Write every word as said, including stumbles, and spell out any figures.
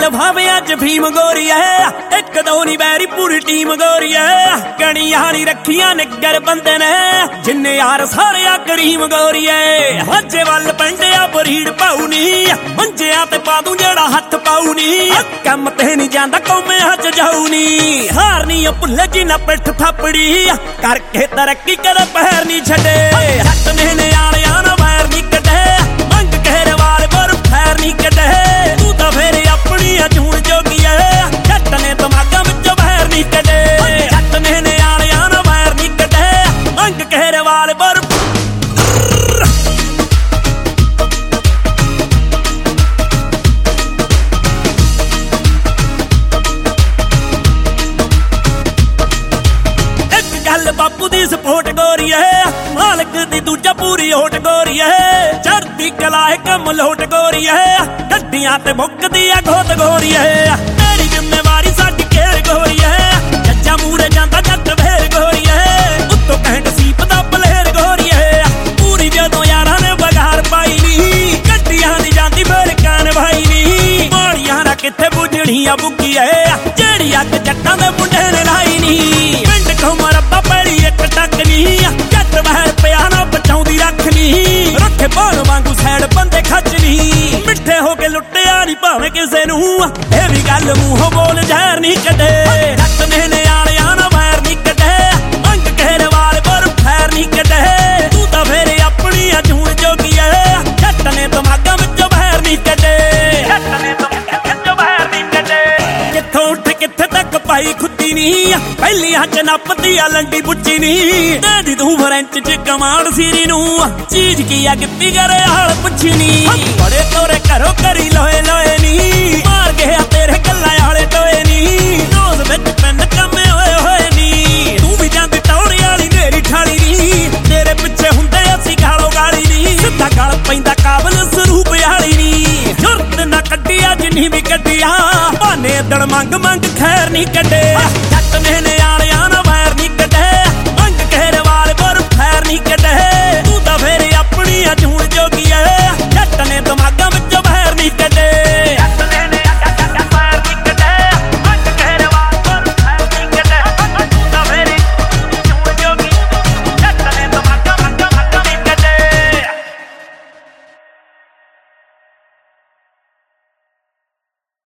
ਲਫਾਵੇ ਅੱਜ ਫੀਮ ਗੋਰੀ ਐ ਇੱਕ ਦੋ ਨੀ ਬੈਰੀ ਪੂਰੀ ਟੀਮ ਗੋਰੀ ਐ ਕਣੀਆਂ ਨੀ ਰੱਖੀਆਂ ਨਿੱਗਰ ਬੰਦੇ ਨੇ ਜਿੰਨੇ ਯਾਰ ਸਾਰੇ ਆ ਕਰੀਮ ਗੋਰੀ ਐ ਹੱਜੇ ਵੱਲ ਪੈਂਡਿਆ ਬਰੀੜ ਪਾਉ ਨੀ ਮੰਜਿਆਂ ਤੇ ਪਾ ਦੂੰ ਜਿਹੜਾ ਹੱਥ ਪਾਉ ਨੀ ਕੰਮ ਤੇ ਨੀ ਜਾਂਦਾ ਕੌਮੇ ਹੱਜ ਜਾਉ ਨੀ ਹਾਰ ਨੀ ਭੁੱਲੇ ਜੀ ਨਾ ਪਿੱਠ ਥਾਪੜੀ ਕਰਕੇ ਤਰੱਕੀ ਕਦੇ ਪੈਰ ਨੀ ਛੱਡੇ ਹੱਟ ਨੇ ਨਿਆਲਿਆਂ ਨਾ ਵੈਰ ਨੀ ਕੱਢੇ ਮੰਗ ਘੇਰੇ ਵਾਲੇ ਪਰ ਫੈਰ ਨੀ ਕੱਢੇ ਤੂੰ ਤਾਂ ਫੇਰ ਆਪਣੀ ਜੂਨ ਜੋਗੀ ਐ ਜੱਟ ਨੇ ਦਿਮਾਗਾਂ ਵਿੱਚੋਂ ਵੈਰ ਨੀ ਕੱਢੇ ਜੱਟ ਨੇ ਨਿਆਲਿਆਂ ਨਾ ਵੈਰ ਨੀ ਕੱਢੇ ਮੰਗ ਘੇਰੇ ਵਾਲੇ ਪਰ ਬਾਪੂ ਦੀ ਸਪੋਰਟ ਗੋਰੀ ਐ ਮਾਲਕ ਦੀ ਦੂਜਾ ਪੂਰੀ ਹੋਟ ਗੋਰੀ ਐ ਚੜ੍ਹਦੀ ਕਲਾ ਹੈ ਕੰਮ ਲੋਟ ਗੋਰੀ ਐ ਗੱਡੀਆਂ ਤੇ ਮੁੱਕਦੀ ਐ ਗੋਤ ਗੋਰੀ ਐ ਮੇਰੀ ਜ਼ਿੰਮੇਵਾਰੀ ਸਾਡੀ ਘੇਰ ਗੋਰੀ ਐ ਜੱਜਾਂ ਮੂਰੇ ਜਾਂਦਾ ਜੱਟ ਫੇਰ ਗੋਰੀ ਐ ਉੱਤੋਂ ਕਹਿਣ ਸੀਪ ਦਾ ਬਲੇਰ ਗੋਰੀ ਐ ਪੂਰੀ ਜਦੋਂ ਯਾਰਾਂ ਨੇ ਬਗਾਰ ਪਾਈ ਨੀ ਗੱਡੀਆਂ ਦੀ ਜਾਂਦੀ ਫੇਰ ਕਾਨ ਭਾਈ ਨੀ ਮਾੜੀਆਂ ਨਾ ਕਿੱਥੇ ਬੁਝਣੀਆਂ ਬੁੱਕੀ ਐ ਜਿਹੜੀ ਅੱਗ ਜੱਟਾਂ ਦੇ ਮੁੰਡੇ ਨੇ ਲਾਈ ਨੀ ਪਿੰਡ ਘੁੰਮ ਰੱਬਾ ਪੈੜੀ ਇੱਕ ਟੱਕ ਨੀ ਜੱਟ ਮਹਿਲ ਪਿਆ ਨਾ ਬਚਾਉਂਦੀ ਰੱਖ ਨੀ ਰੱਖੇ ਬਾਣ ਵਾਂਗੂ ਸੈਡ ਬੰਦੇ ਖੱਚ ਨੀ ਮਿੱਠੇ ਹੋ ਕੇ ਲੁੱਟਿਆ ਨੀ ਭਾਵੇਂ ਕਿਸੇ ਨੂੰ ਇਹ ਵੀ ਗੱਲ ਮੂੰਹੋਂ ਬੋਲ ਜ਼ਹਿਰ ਨੀ ਕੱਢੇ ਜੱਟ ਨੇ ਨਿਆਲਿਆਂ ਨਾ ਵੈਰ ਨੀ ਕੱਢੇ ਮੰਗ ਘੇਰੇ ਵਾਲੇ ਪਰ ਫੈਰ ਨੀ ਕੱਢੇ ਤੂੰ ਤਾਂ ਫੇਰ ਆਪਣੀ ਜੂਨ ਜੋਗੀ ਐ ਜੱਟ ਨੇ ਦਿਮਾਗਾਂ ਵਿੱਚੋਂ ਵੈਰ ਨੀ ਕੱਢੇ ਜੱਟ ਨੇ ਦਿਮਾਗਾਂ ਵਿੱਚੋਂ ਵੈਰ ਨੀ ਕੱਢੇ ਕਿੱਥੋਂ ਉੱਠ ਕਿੱਥੇ ਤੱਕ ਪਾਈ ਖੁੱਦੀ ਨੀ ਪਹਿਲੀਆਂ ਚ ਨੱਪਦੀ ਆ ਲੰਡੀ ਬੁੱਚੀ ਨੀ ਦੇ ਦੀ ਤੂੰ ਫਰੈਂਚ ਚ ਕਮਾਂਡ ਸੀਰੀ ਨੂੰ ਚੀਜ਼ ਕੀ ਆ ਕਿੱਤੀ ਕਰੇ ਹਾਲ ਪੁੱਛੀ ਨੀ ਬੜੇ ਤੋਰੇ ਘਰੋਂ ਕਰੀ ਲੋਏ ਲੋਏ ਨੀ ਮਾਰ ਗਿਆ ਤੇਰੇ ਗੱਲਾਂ ਵਾਲੇ ਟੋਏ ਨੀ ਨੋਜ਼ ਵਿੱਚ ਪੈਨ ਕੰਮੇ ਹੋਏ ਹੋਏ ਨੀ ਤੂੰ ਵੀ ਜਾਂਦੀ ਟੌੜੀ ਵਾਲੀ ਨੇਰੀ ਠਾਲੀ ਨੀ ਤੇਰੇ ਪਿੱਛੇ ਹੁੰਦੇ ਅਸੀਂ ਗਾਲੋ ਗਾਲੀ ਨੀ ਸਿੱਧਾ ਗਲ ਪੈਂਦਾ ਕਾਬਲ ਸਰੂਪ ਵਾਲੀ ਨੀ ਜੁਰਤ ਨਾ ਕੱਢਿਆ ਜਿੰਨੀ ਵੀ ਕੱਢਿਆ ਭਾਨੇ ਦੜ ਮੰਗ ਮੰਗ ਖੈਰ ਨੀ ਕੱਢੇ ਜੱਟ ਨੇ ਨਿਆ